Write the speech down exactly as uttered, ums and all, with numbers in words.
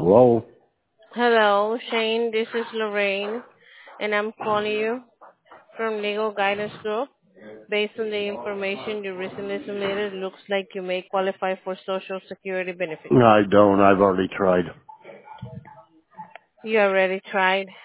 Hello? Hello, Shane. This is Lorraine, and I'm calling you from Legal Guidance Group. Based on the information you recently submitted, looks like you may qualify for Social Security benefits. I don't. I've already tried. You already tried.